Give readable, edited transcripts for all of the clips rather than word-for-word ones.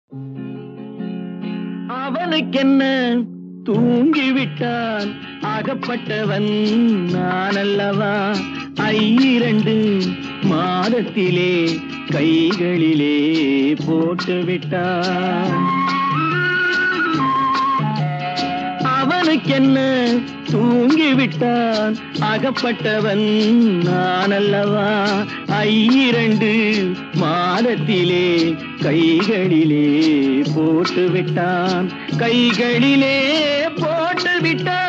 அவனுக்கென்ன தூங்கிவிட்டான் அகப்பட்டவன் நான் அல்லவா. 2 மாதத்திலே கைகளிலே போட்டுவிட்டான். அவனுக்கென்ன தூங்கிவிட்டான் அகப்பட்டவன் நான் அல்லவா. 2 மாதத்திலே கைகளிலே போட்டுவிட்டான், கைகளிலே போட்டுவிட்டான்.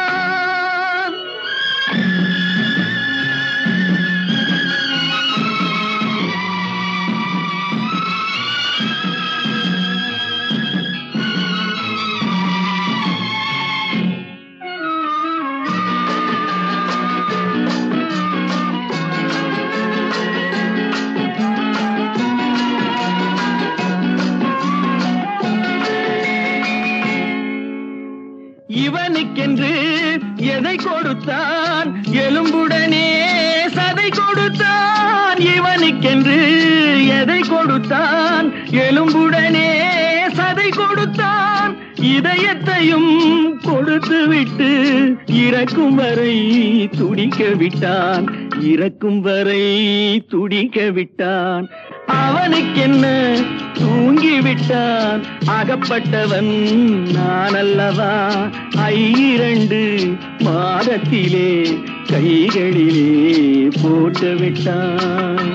இவனுக்கென்று எதை கொடுத்தான், எலும்புடனே சதை கொடுத்தான். இவனுக்கென்று எதை கொடுத்தான், எலும்புடனே சதை கொடுத்தான். இதயத்தையும் கொடுத்து விட்டு இறக்கும் வரை துடிக்க விட்டான், இறக்கும் வரை துடிக்க விட்டான். அவனுக்கென்ன தூங்கிவிட்டான் அகப்பட்டவன் நான் அல்லவா. 2 மாதத்திலே கைகளிலே போட்டுவிட்டான்.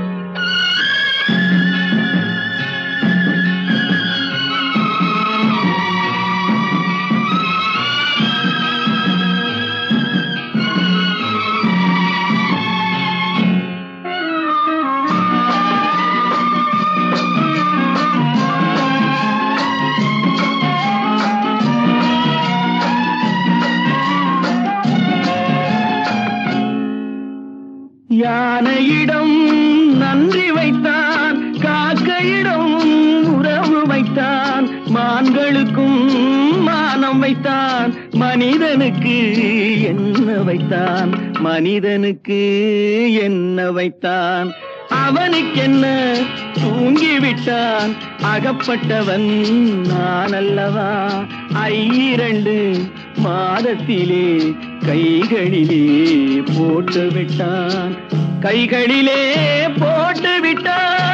யானையிடம் நன்றி வைத்தான், காக்கையிடம் உறவு வைத்தான். மான்களுக்கும் மானம் வைத்தான், மனிதனுக்கு என்ன வைத்தான், மனிதனுக்கு என்ன வைத்தான். அவனுக்கென்ன தூங்கிவிட்டான் அகப்பட்டவன் நான் அல்லவா. 2 மாதத்திலே கைகளிலே போட்டுவிட்டான், கைகளிலே போட்டுவிட்டான்.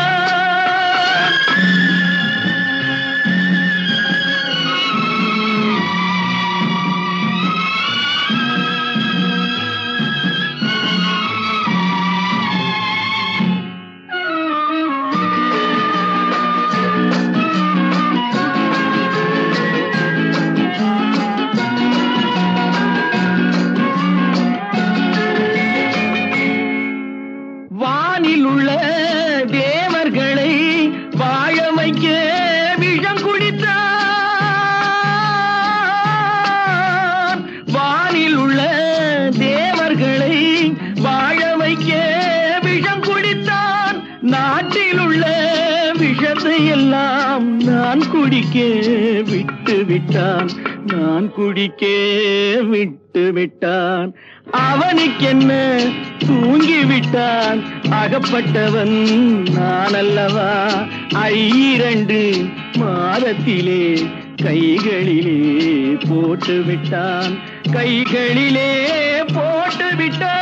வானில் உள்ள தேவர்களை வாழ வைக்க விஷம் குடித்தான். வானில் உள்ள தேவர்களை வாழ வைக்க விஷம் குடித்தான். நாட்டில் உள்ள விஷத்தை எல்லாம் நான் குடிக்க விட்டு விட்டான், நான் குடிக்க விட்டு விட்டான். அவனுக்கென்ன தூங்கிவிட்டான் அகப்பட்டவன் நான் அல்லவா. 2 மாதத்திலே கைகளிலே போட்டுவிட்டான், கைகளிலே போட்டுவிட்டான்.